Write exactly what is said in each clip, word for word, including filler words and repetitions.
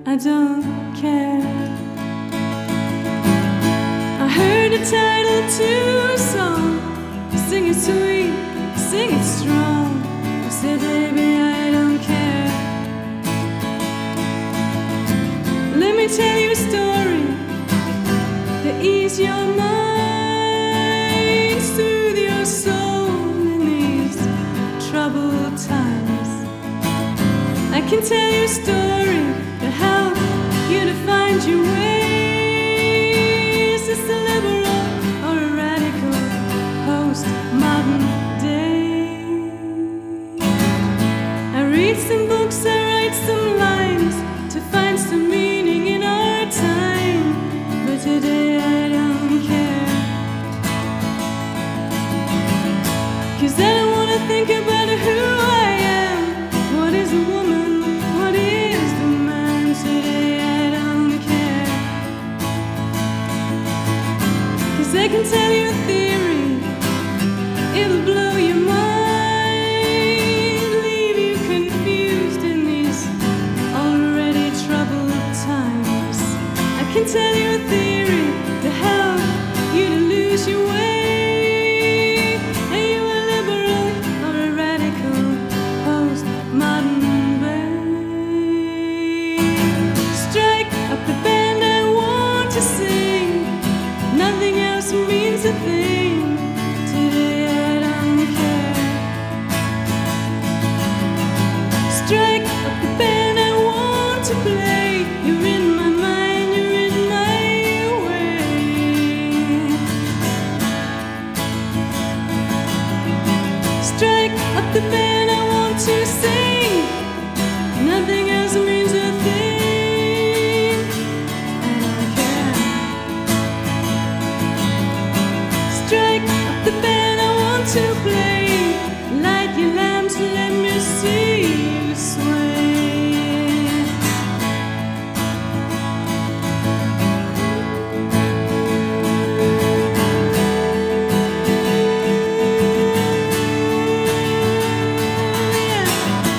I don't care. I heard the title to a song. Sing it sweet, sing it strong. I said, baby, I don't care. Let me tell you a story to ease your mind, soothe your soul in these troubled times. I can tell you a story to help you to find your way. Is this a liberal or a radical post-modern day? I read some books, I write some lines to find some meaning in our time. But today I don't care, 'cause I don't wanna think about who I am. What is a woman? What is the man? Today I don't care, 'cause I can tell you a theory, it'll blow your mind, leave you confused in these already troubled times. I can tell you a theory to help you to lose your way. Are you a liberal or a radical postmodern babe? Strike up the band I want to sing. Nothing else means a thing. Today I don't care. Strike up the band I want to play. You're in my mind, you're in my way. Strike up the band I want to sing. Nothing else means a thing. I don't care. Strike up the band I want to play. Light your lamps, let me see you sway. Yeah.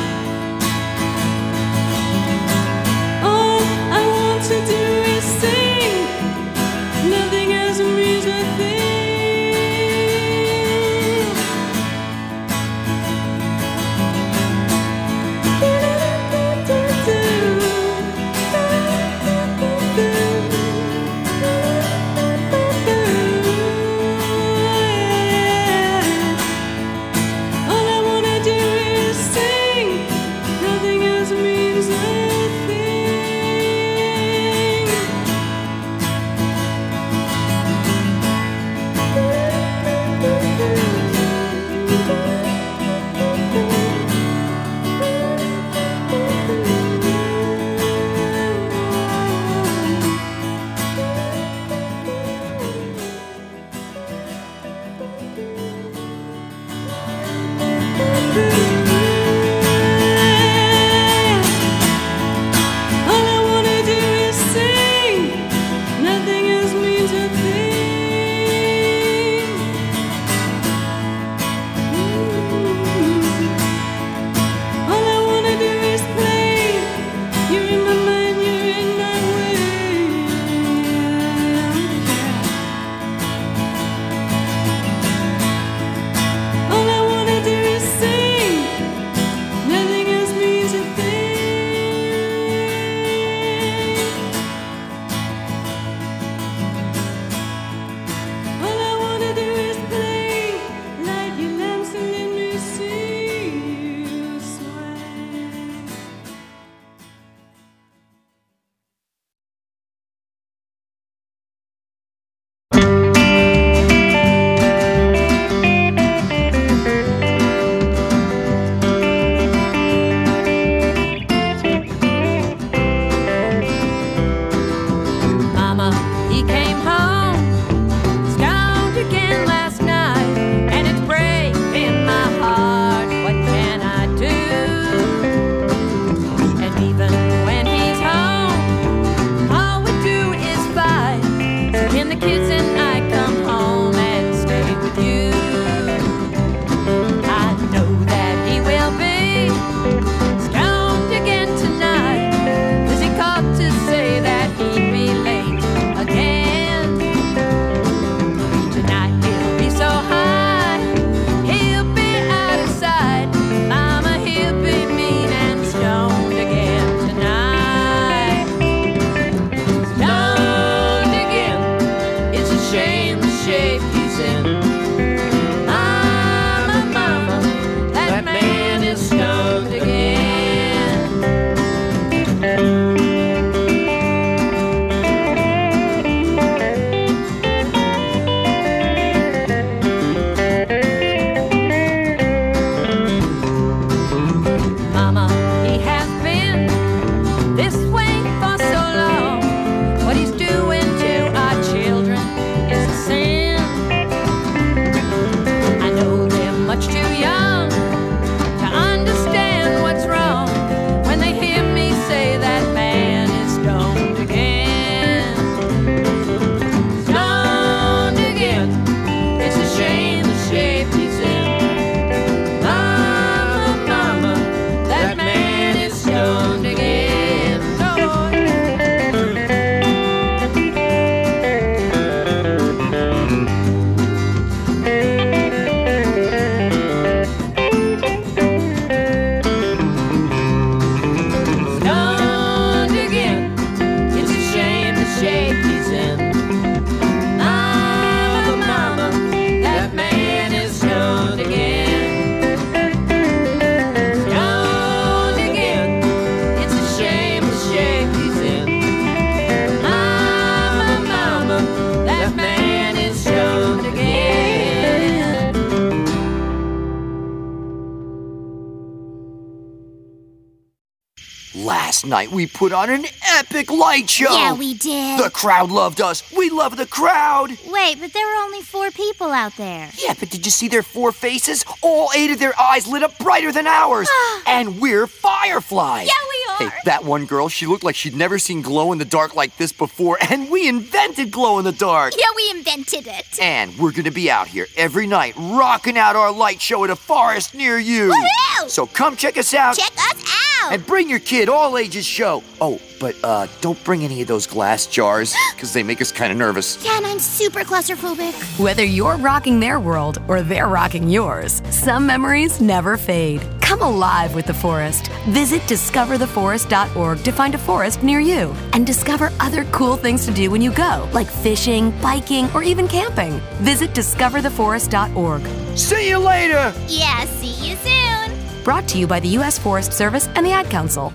Last night we put on an epic light show. Yeah, we did. The crowd loved us. We love the crowd. Wait, but there were only four people out there. Yeah, but did you see their four faces? All eight of their eyes lit up brighter than ours. And we're fireflies. Yeah, we are. Hey, that one girl, she looked like she'd never seen glow in the dark like this before, and we invented glow in the dark. Yeah, we invented it. And we're gonna be out here every night, rocking out our light show at a forest near you. Woohoo! So come check us out. Check us out. And bring your kid, all ages show. Oh, but uh, don't bring any of those glass jars, because they make us kind of nervous. Yeah, and I'm super claustrophobic. Whether you're rocking their world or they're rocking yours, some memories never fade. Come alive with the forest. Visit discover the forest dot org to find a forest near you and discover other cool things to do when you go, like fishing, biking, or even camping. Visit discover the forest dot org. See you later! Yeah, see you soon. Brought to you by the U S Forest Service and the Ad Council.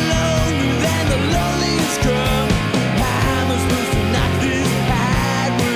Come, I'm supposed to knock this hide.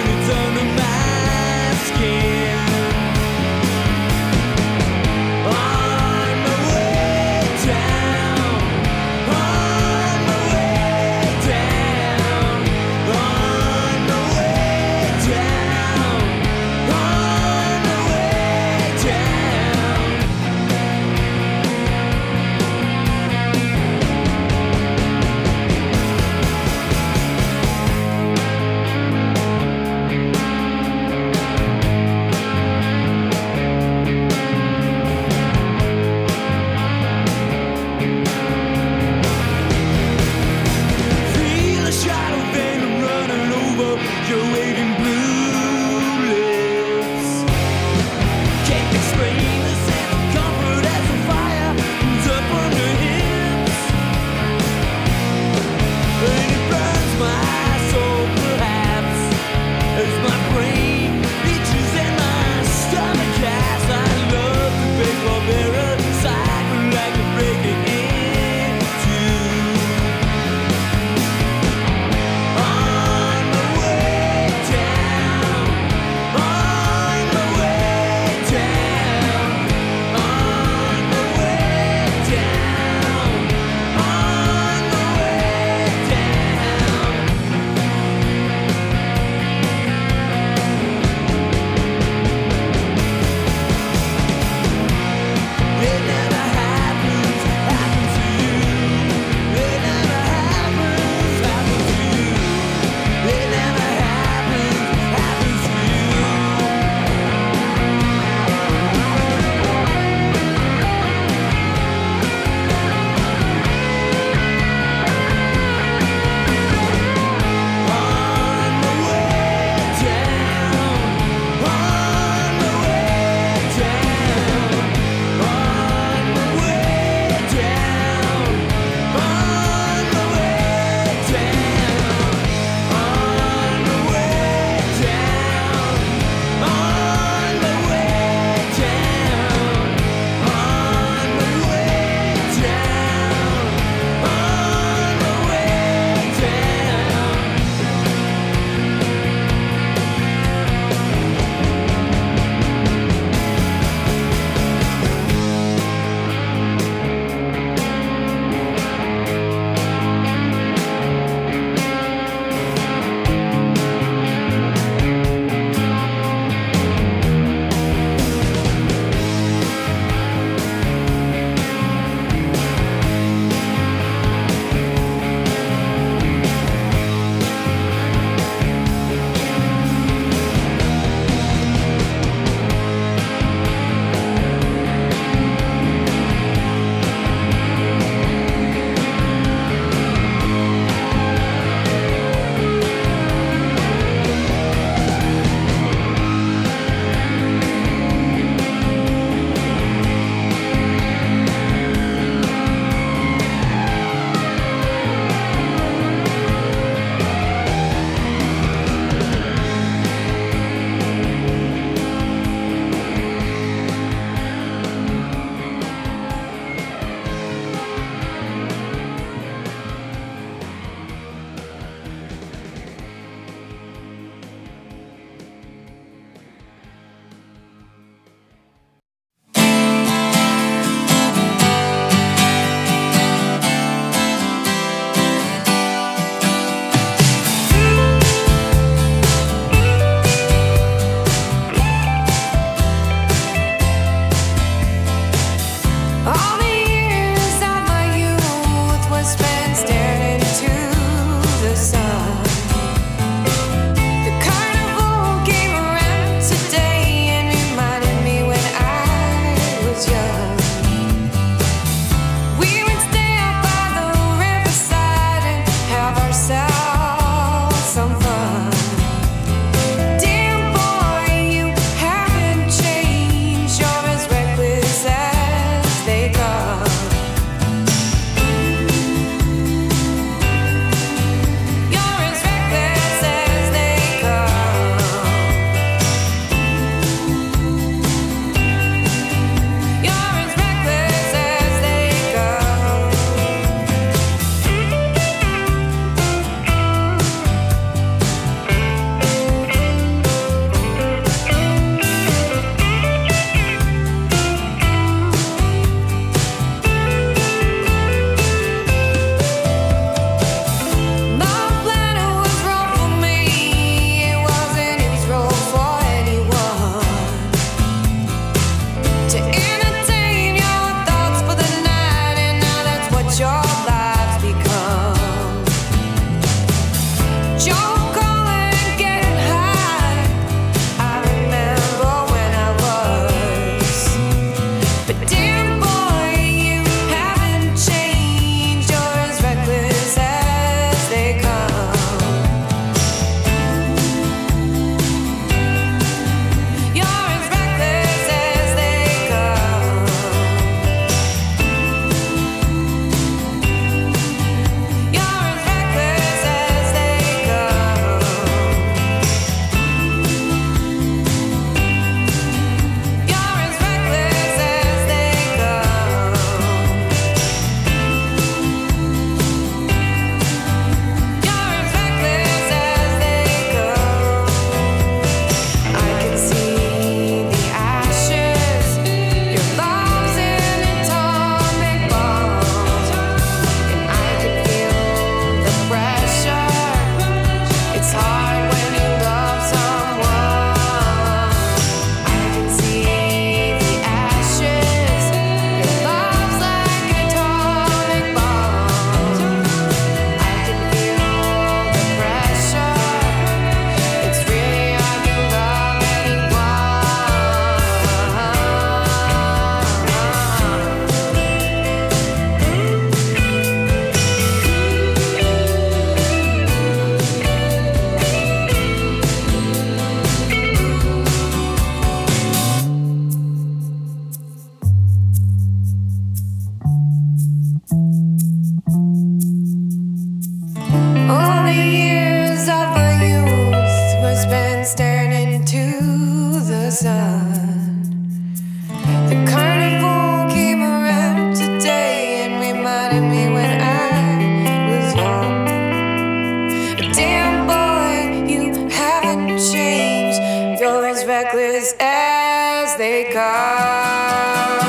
sun. The carnival came around today and reminded me when I was young. Damn boy, you haven't changed. You're as reckless as they come.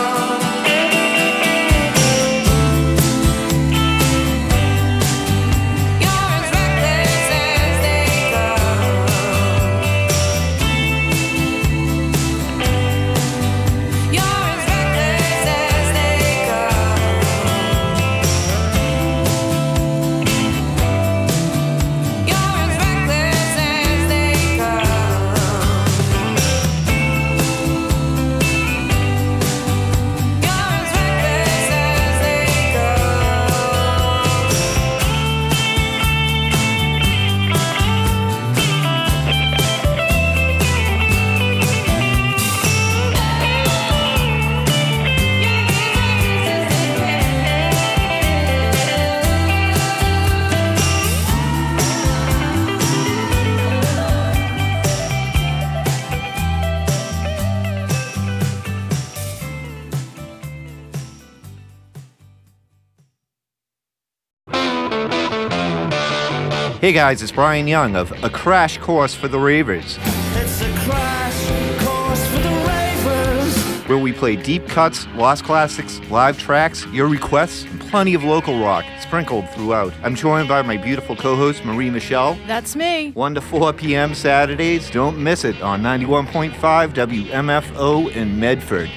Hey guys, it's Brian Young of A Crash Course for the Ravers. It's a crash course for the Ravers. Where we play deep cuts, lost classics, live tracks, your requests, and plenty of local rock sprinkled throughout. I'm joined by my beautiful co-host, Marie Michelle. That's me. one to four p.m. Saturdays. Don't miss it on ninety-one point five W M F O in Medford.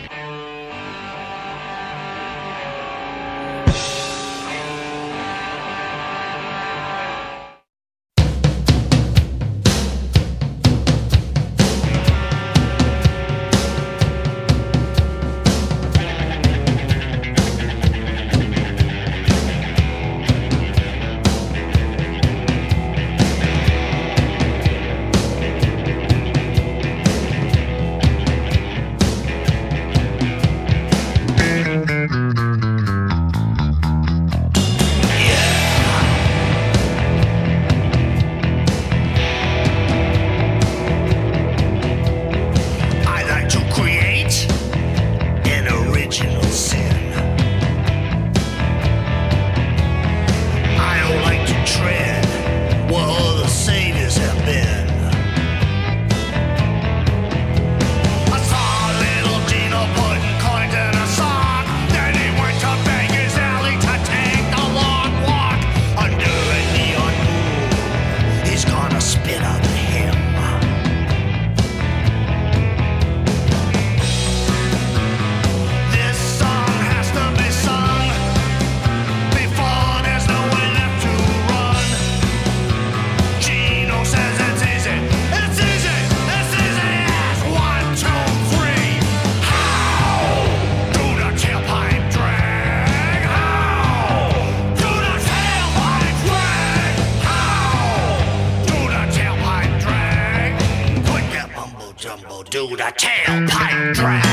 Do the tailpipe drag.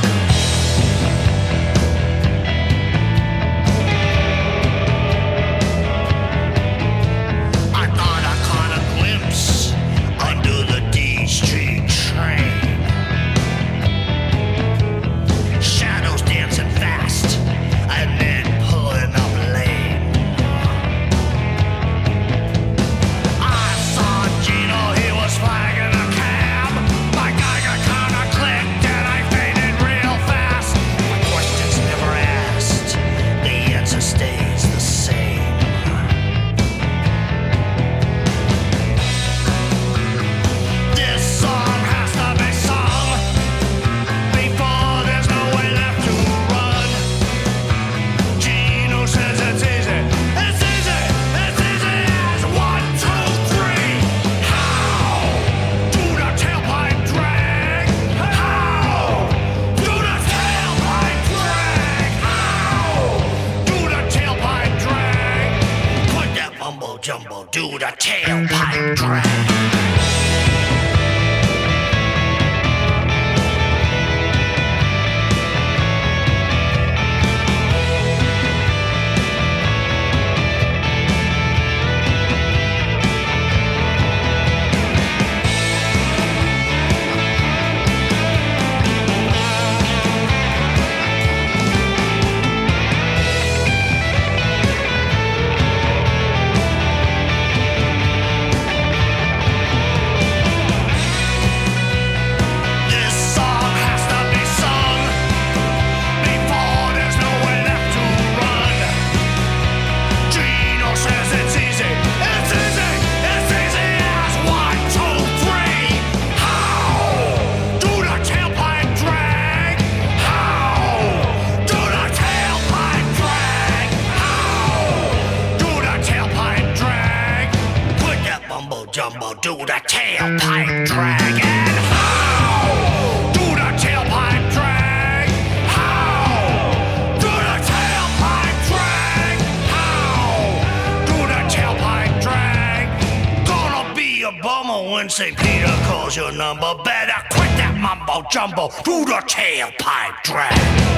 I thought I caught a glimpse under the D Street train. Shadows dancing fast and then pulling up lane. I saw Gino, he was flagging a cab. My Geiger counter clicked and I faded real fast. My questions never asked, the answer stays the same. This song has to be sung before there's no way left to run. Gino says it's easy, it's easy, it's easy as one, two, three. How do the tailpipe drag? How do the tailpipe drag? How do the tailpipe drag? Put that mumbo jumbo, do the tailpipe drag. Saint Peter calls your number, better quit that mumbo jumbo. Through the tailpipe drag.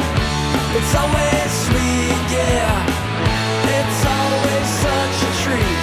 It's always sweet, yeah. It's always such a treat.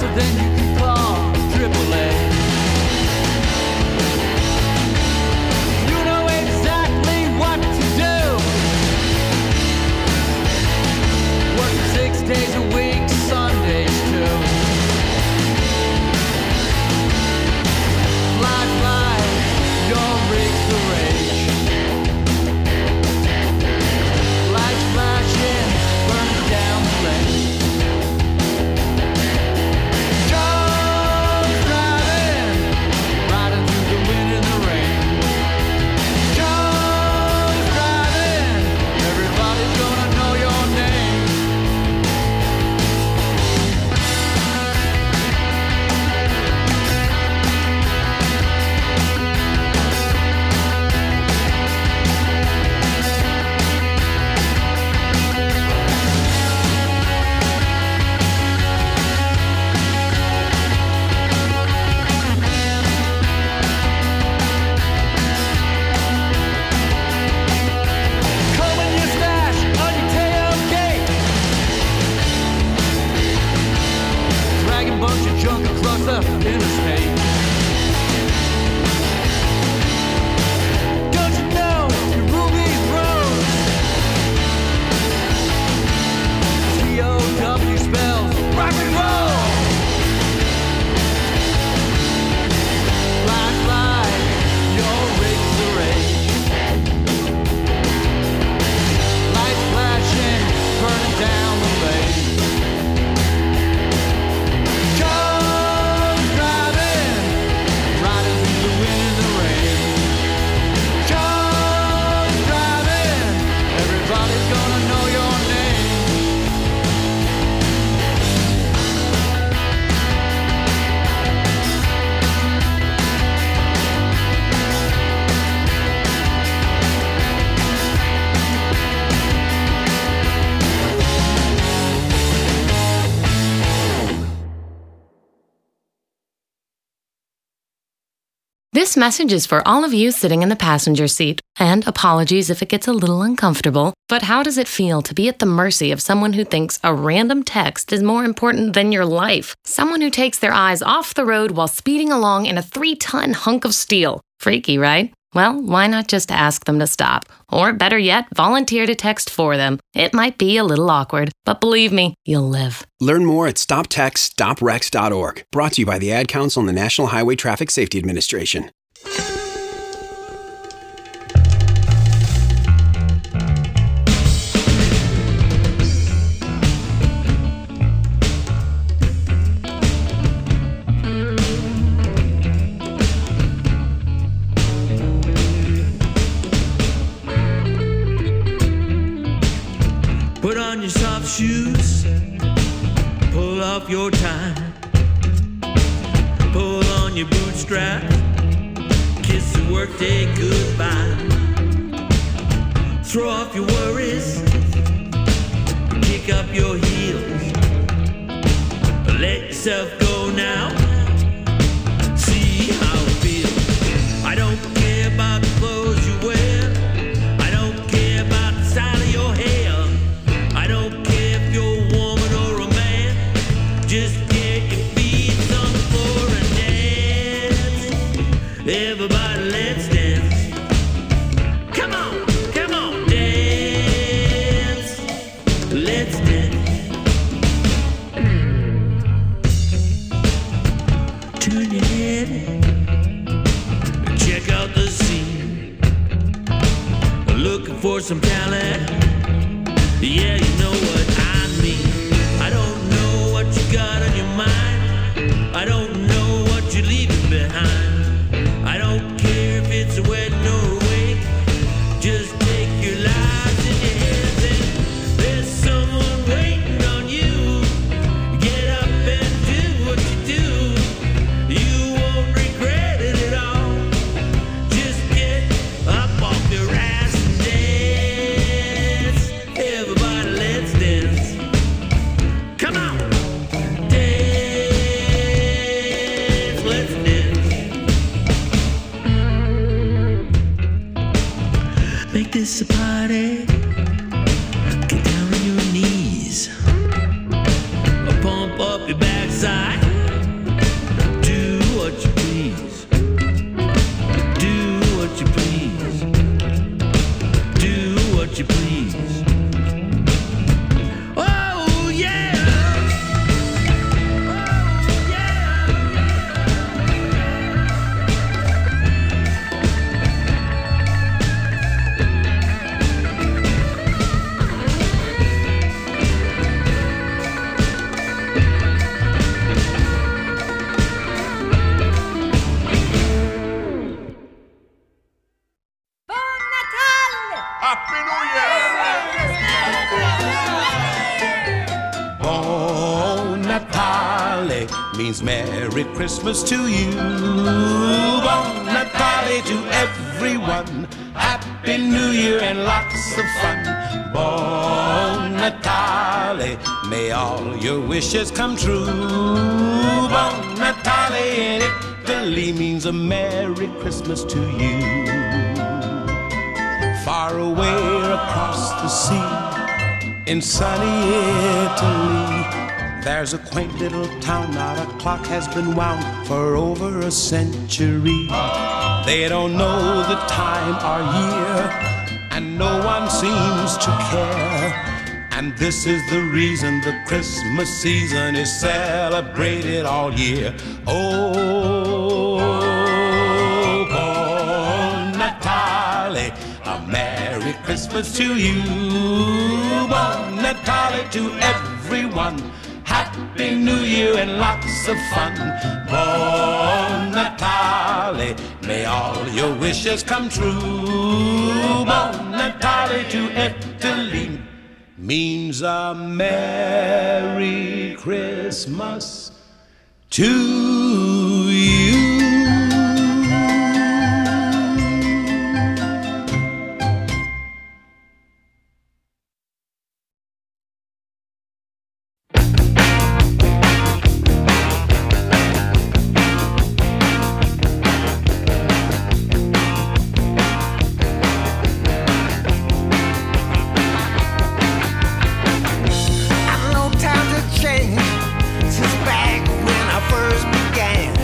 then you can call triple A. You know exactly what to do. Working six days a week, Sundays too. Fly, fly, your rig's the rage. Lights flashing, burning down the lane. Joe's driving, riding through the wind and the rain. Joe's driving, everybody's gonna know your name. Combing your stash on your tailgate, dragging bunch of junk across the interstate. Don't you know you rule these roads? T O W spells rock and roll. Fly, fly, your rig's the rage. Lights flashing, burning down the lane. Joe's driving, riding through the wind and the rain. Joe's driving, everybody's gonna know your name. This message is for all of you sitting in the passenger seat, and apologies if it gets a little uncomfortable, but how does it feel to be at the mercy of someone who thinks a random text is more important than your life? Someone who takes their eyes off the road while speeding along in a three-ton hunk of steel. Freaky, right? Well, why not just ask them to stop? Or better yet, volunteer to text for them. It might be a little awkward, but believe me, you'll live. Learn more at stop text stop wrecks dot org. Brought to you by the Ad Council and the National Highway Traffic Safety Administration. Put on your soft shoes, pull off your tie, pull on your bootstrap, kiss the workday goodbye. Throw off your worries, kick up your heels, let yourself go now, see how it feels. I don't care about the clothes you wear, I don't care about the style of your hair. I don't care if you're a woman or a man, just get your feet on the floor and dance. Everybody, let's dance. Come on, come on, dance. Let's dance. Turn your head, check out the scene. Looking for some talent. Yeah, you know what I mean. I don't know what you got on your mind. I don't know what you're leaving behind. I don't care if it's a wedding or a wake. Just take your lives in your hands and there's someone waiting on you. Get up and do what you do. You won't regret it at all. Just get up off your ass and dance. Everybody, let's dance. Come on, dance. Natale means Merry Christmas to you. Bon Natale to everyone. Happy New Year and lots of fun. Bon Natale, may all your wishes come true. Bon Natale in Italy means a Merry Christmas to you. Far away across the sea, in sunny Italy, there's a quaint little town. Not a clock has been wound for over a century. They don't know the time or year, and no one seems to care. And this is the reason the Christmas season is celebrated all year. Oh, Bon Natale, a Merry Christmas to you. Bon Natale to everyone. Happy New Year and lots of fun. Bon Natale, may all your wishes come true. Bon Natale to Italy means a Merry Christmas to you. Since back when I first began,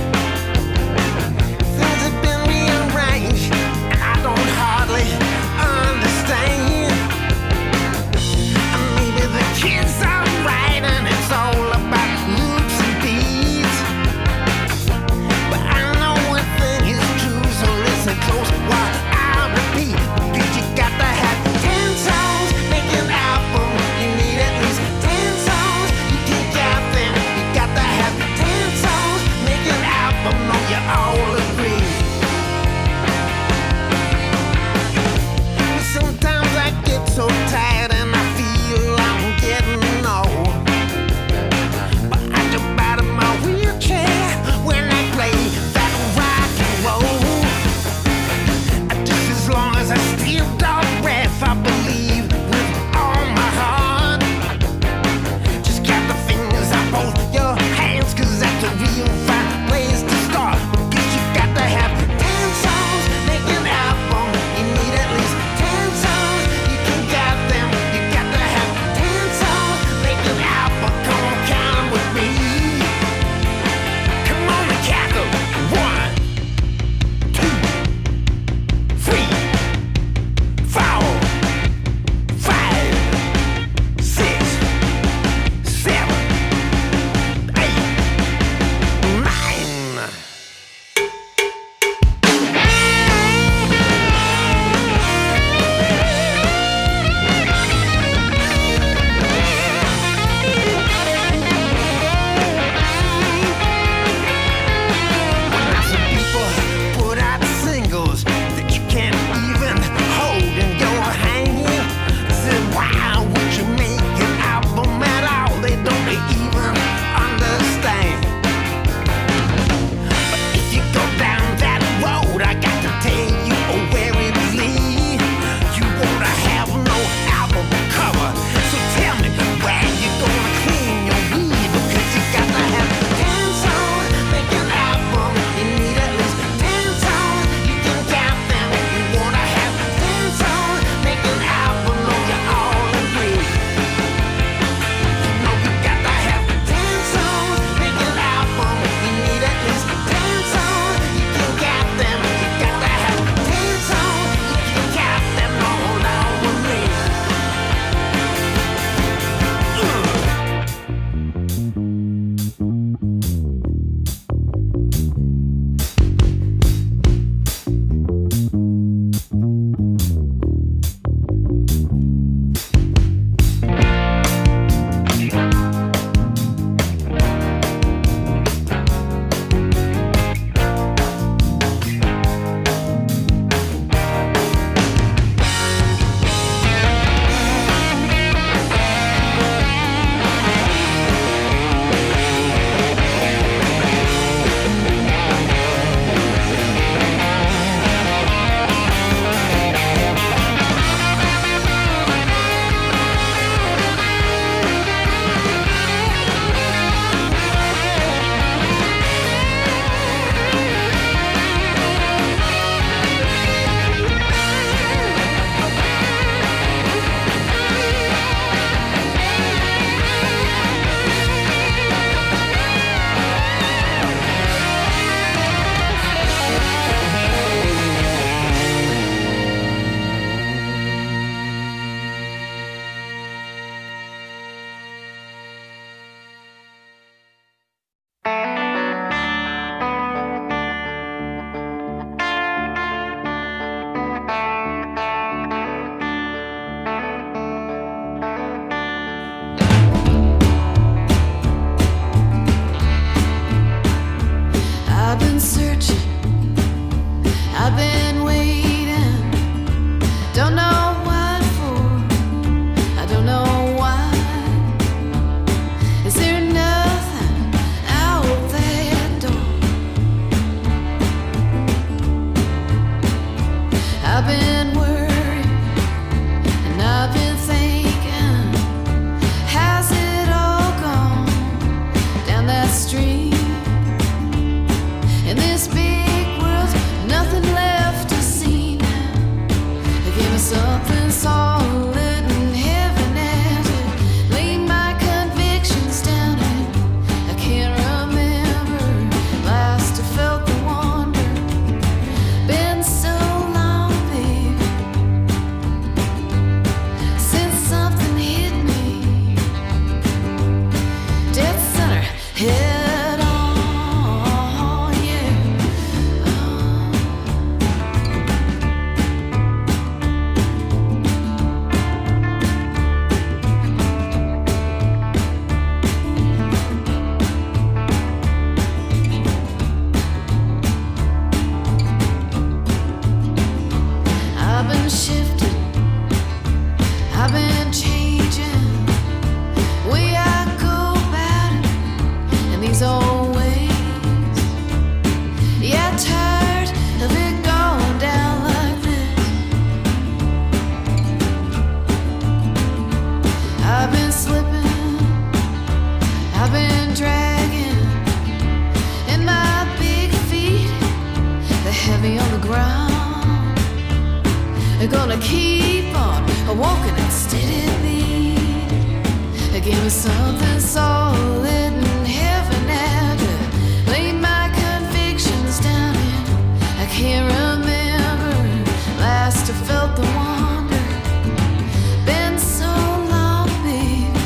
gonna keep on walking at steady beat. Give me something solid and heavy now to lay my convictions down in. I can't remember last I felt the wonder. Been so long, babe,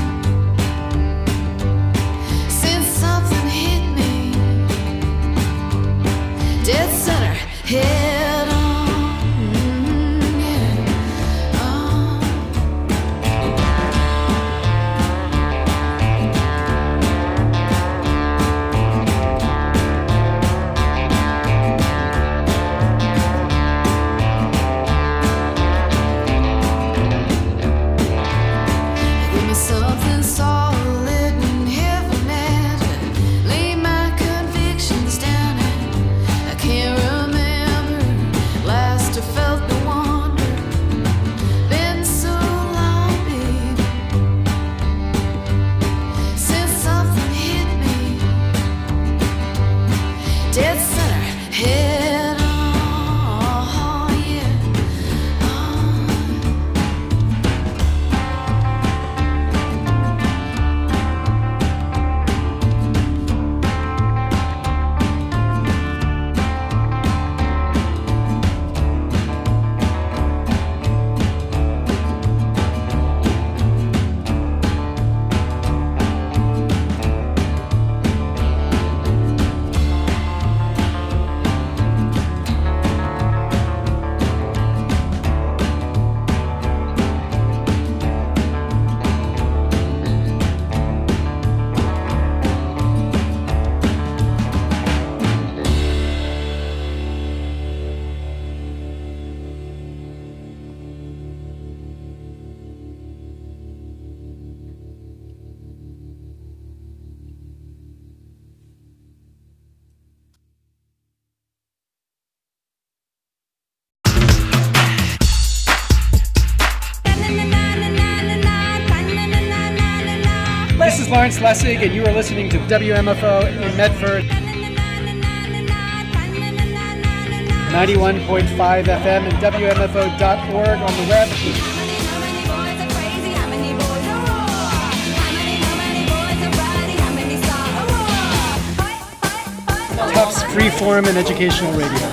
since something hit me dead center, head on. Mm, yeah. Oh. Give me something solid and heavy now to lay my convictions down in. I can't remember last I felt the wonder. Been so long, babe, since something hit me dead center, head on. Yeah. This is Lawrence Lessig, and you are listening to W M F O in Medford. ninety-one point five F M and W M F O dot org on the web. Tufts Freeform and Educational Radio.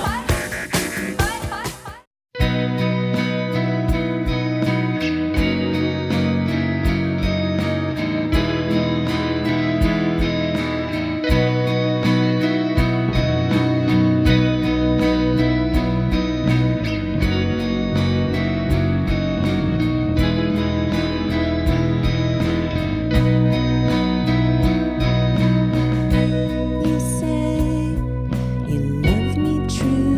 You say you love me true.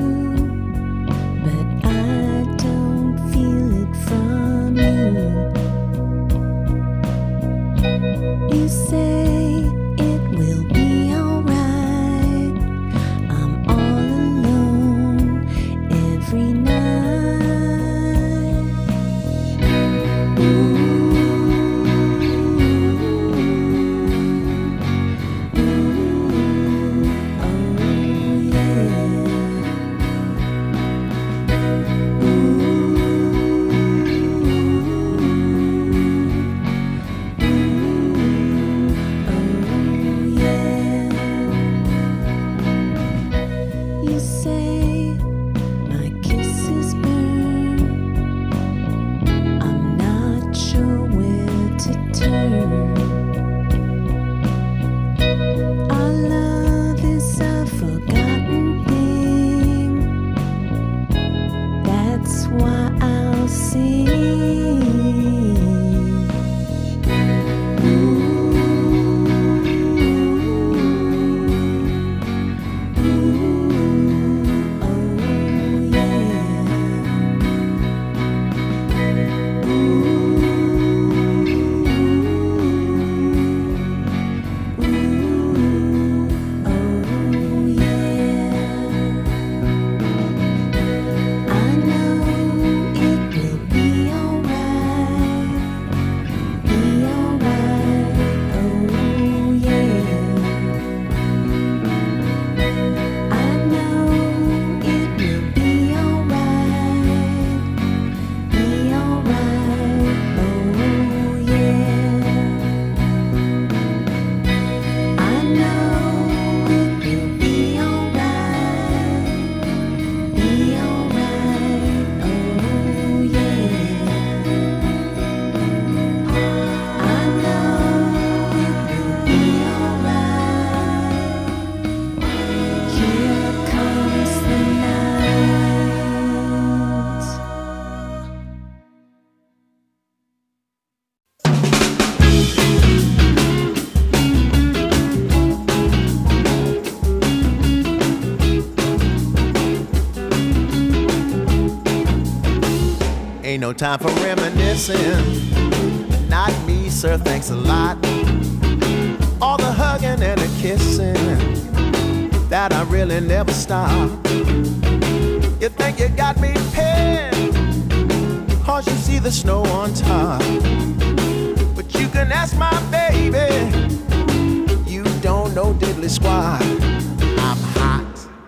ain't no time for reminiscing. Not me, sir, thanks a lot. All the hugging and the kissing, that I really never stop. You think you got me pinned, cause you see the snow on top. But you can ask my baby, you don't know diddly squat. I'm hot.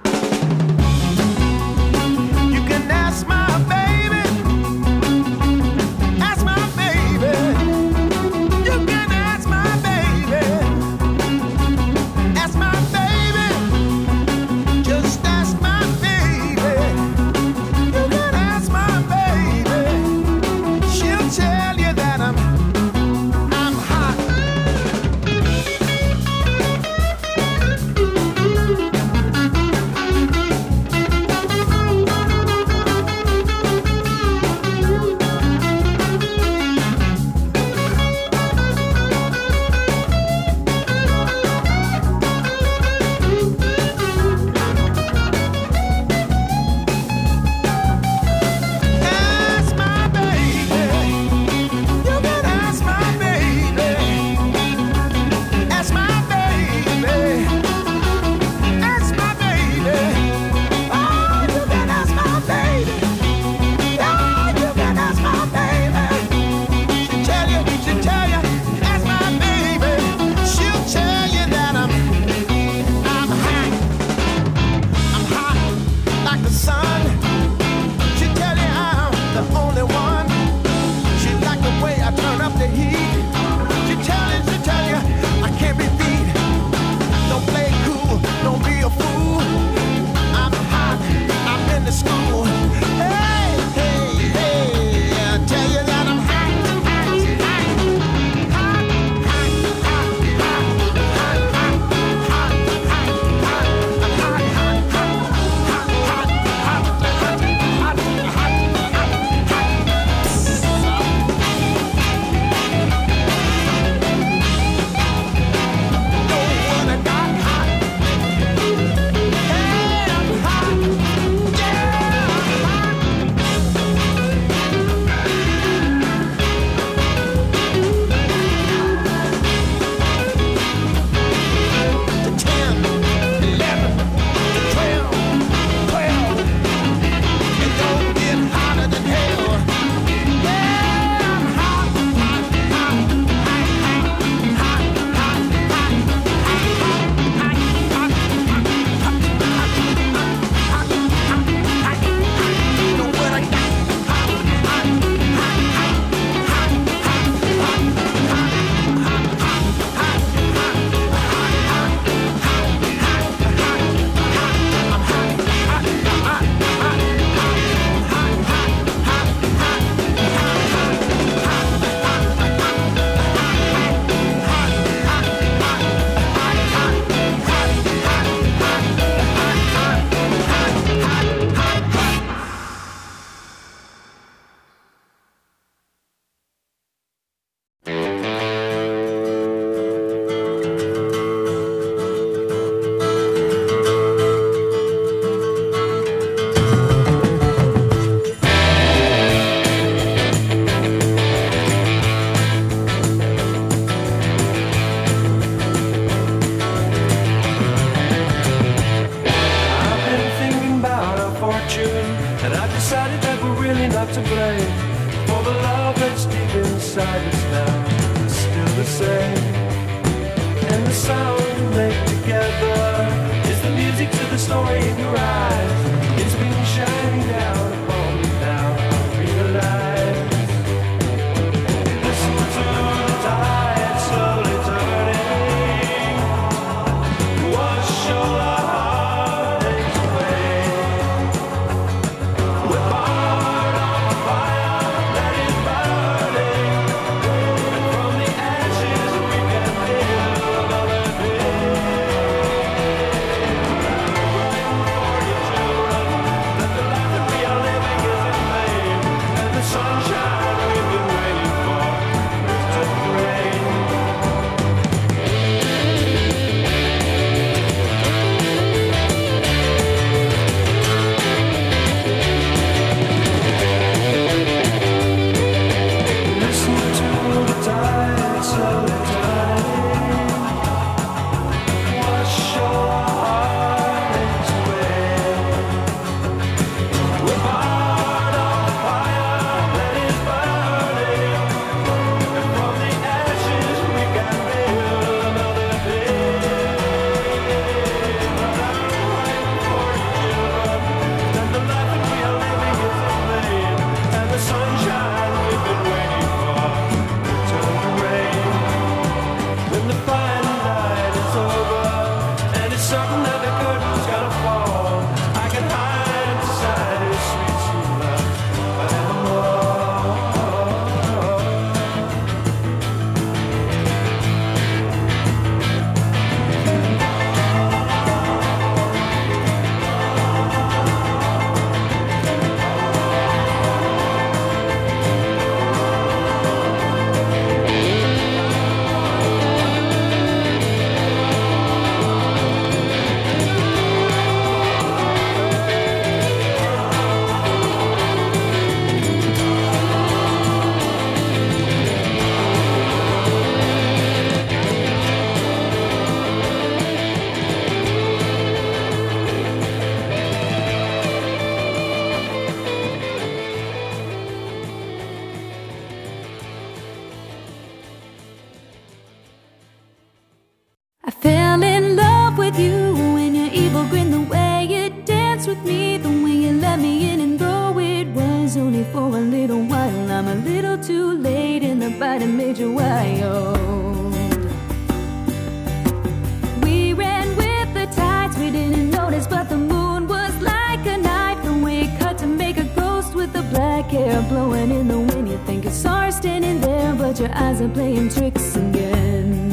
You can ask my baby, ask my baby. You can ask my baby, ask my baby. Just ask my baby. You can ask my baby. She'll tell you that I'm I'm hot. Ask my baby. You can ask my baby. Ask my baby. Ask my baby. Oh, you can ask my baby. Oh, you can ask my baby. She'll tell you, she'll tell you. Ask my baby. She'll tell you that I'm, I'm hot. I'm hot like the sun. She'll tell you I'm the only one. She like the way I turn up the heat. She'll tell you, she'll tell you I can't be beat. Don't play cool, don't be a fool. I'm hot, I'm in the school. Hey, hey, hey, I tell you that I'm hot, hot, hot, hot, hot, hot, hot, hot, hot, hot, hot, I'm hot, hot, hot, hot, hot, hot, hot, hot, hot, hot, know what I got hot. Hey, I'm hot. Yeah, I'm hot. To ten, eleven, to twelve, twelve. It don't get hotter than hell. Yeah, I'm hot, hot, hot, hot, hot, hot, hot, hot. Know what I got? Hot, hot, hot, hot, hot, hot, hot, hot, I've been thinking about our fortune, and I've decided that we're really not to blame. For the love that's deep inside us now is still the same. And the sound we make together is the music to the story in your eyes. It's been shining down upon me now. I realize. Listen to the tide slowly turning. Wash all our heartaches away. We're part of a fire that is burning, and from the ashes we can build another day. too late and the bite made you wild. We ran with the tides, we didn't notice, but the moon was like a knife. The way it cut to make a ghost with the black hair blowing in the wind. You think you saw her standing there, but your eyes are playing tricks again.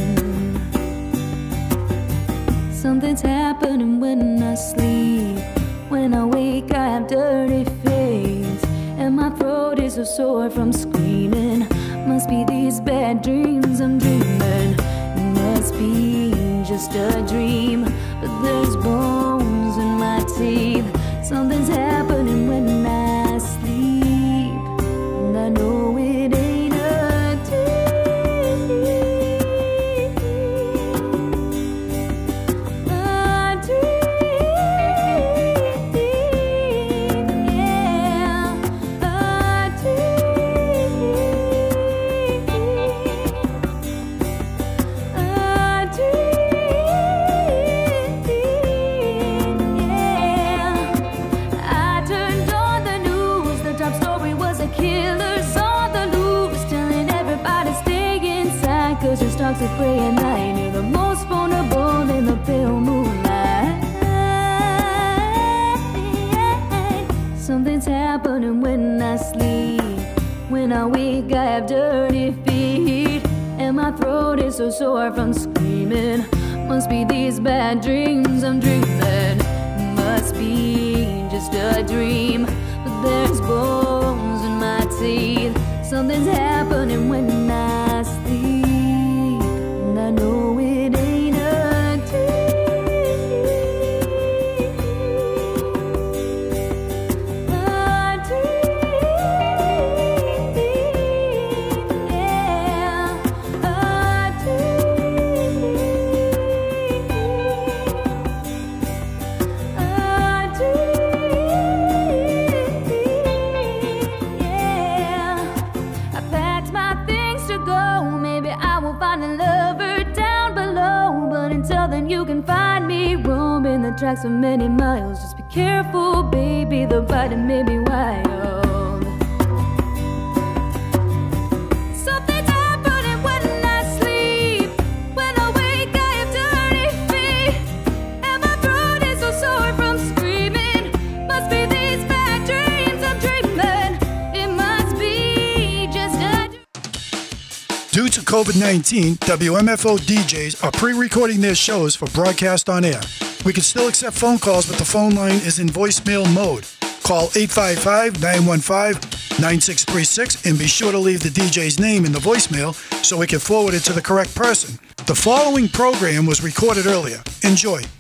Something's happening when I sleep. When I wake, I have dirty face, and my throat is so sore from screaming. Must be these bad dreams I'm dreaming. It must be just a dream, but there's bones in my teeth. Something's happening when I sleep, and I know it ain't a dream. A dream, yeah, a dream, a dream, yeah. I turned on the news, the top story was a killer's on the loose, telling everybody stay inside, cause your stocks are prey at night. You're the most vulnerable in the pale moonlight. Something's happening when I sleep. When I wake, I have dirty feet, and my throat is so sore from screaming. Must be these bad dreams I'm dreaming. Must be just a dream, but there's bones in my teeth. Something's happening when I sleep, and I know it ain't a dream. A dream, yeah, a dream, a dream, yeah. I packed my things to go. Maybe I will find a lover down below, but until then you can find me roaming the tracks for many miles. Just be careful, baby, the bite may be wild. Something's happening when I sleep. When I wake, I have dirty feet, and my throat is so sore from screaming. Must be these bad dreams I'm dreaming. It must be just a dream. Due to COVID nineteen, W M F O D Js are pre-recording their shows for broadcast on air. We can still accept phone calls, but the phone line is in voicemail mode. Call eight five five, nine one five, nine six three six and be sure to leave the D J's name in the voicemail so we can forward it to the correct person. The following program was recorded earlier. Enjoy.